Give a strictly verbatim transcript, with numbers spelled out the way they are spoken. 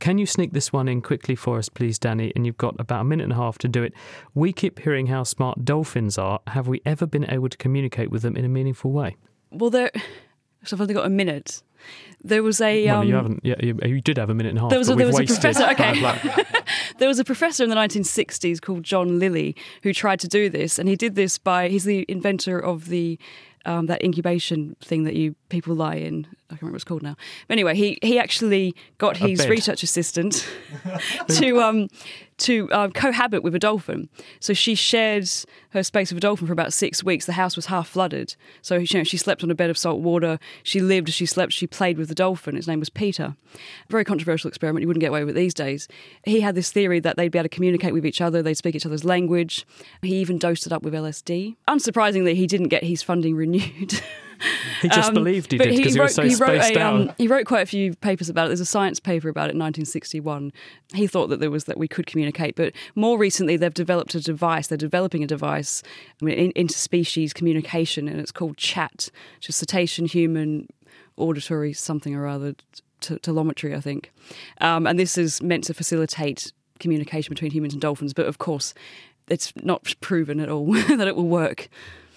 can you sneak this one in quickly for us, please, Danny? And you've got about a minute and a half to do it. We keep hearing how smart dolphins are. Have we ever been able to communicate with them in a meaningful way? Well, there. So I've only got a minute. There was a. Well, um, you haven't. Yeah, you, you did have a minute and a half. There was but a, there we've was a wasted professor. Okay. bad luck. There was a professor in the nineteen sixties called John Lilly who tried to do this, and he did this by. He's the inventor of the um, that incubation thing that you people lie in. I can't remember what it's called now. But anyway, he he actually got his research assistant to um to um, cohabit with a dolphin. So she shared her space with a dolphin for about six weeks. The house was half flooded, so you know, she slept on a bed of salt water. She lived, she slept, she played with the dolphin. His name was Peter. Very controversial experiment. You wouldn't get away with it these days. He had this theory that they'd be able to communicate with each other. They'd speak each other's language. He even dosed it up with L S D. Unsurprisingly, he didn't get his funding renewed. He just um, believed he did because he, he was so he spaced a, out. Um, he wrote quite a few papers about it. There's a science paper about it in nineteen sixty-one. He thought that there was that we could communicate, but more recently they've developed a device. They're developing a device, I mean, in, interspecies communication, and it's called CHAT, which is cetacean human auditory something or other, t- telemetry, I think. Um, and this is meant to facilitate communication between humans and dolphins, but of course, it's not proven at all that it will work.